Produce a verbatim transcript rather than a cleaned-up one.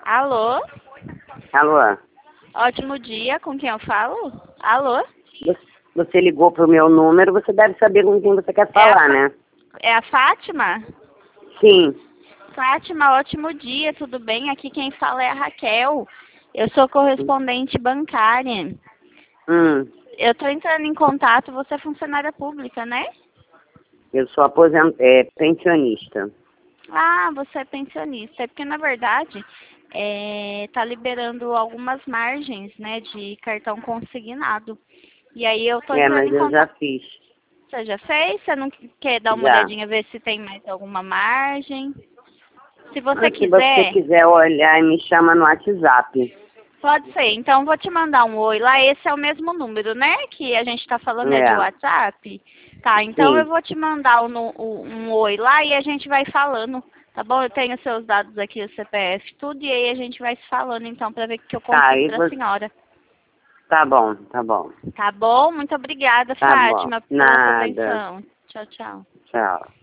Alô? Alô? Ótimo dia, com quem eu falo? Alô? Você ligou pro meu número, você deve saber com quem você quer falar, é a, né? É a Fátima? Sim. Fátima, ótimo dia, tudo bem? Aqui quem fala é a Raquel. Eu sou correspondente bancária. Hum, Eu tô entrando em contato, você é funcionária pública, né? eu sou aposent... é, pensionista. Ah, você é pensionista. É porque, na verdade, é, tá liberando algumas margens, né, de cartão consignado. E aí eu tô É, entrando mas em eu já contato. fiz. Você já fez? Você não quer dar uma Já. olhadinha, ver se tem mais alguma margem? Se você Mas se você quiser, quiser olhar, me chama no WhatsApp. pode ser. Então, vou te mandar um oi lá. Esse é o mesmo número, né? Que a gente tá falando é de É, WhatsApp. Tá, então eu sim. vou te mandar um, um, um oi lá e a gente vai falando. Tá bom? Eu tenho seus dados aqui, o C P F, tudo. E aí a gente vai se falando, então, pra ver o que eu Tá, consigo e pra você... senhora. Tá bom, tá bom. Tá bom? Muito obrigada, Tá bom. Fátima, pela sua Nada. atenção. Tchau, tchau. Tchau.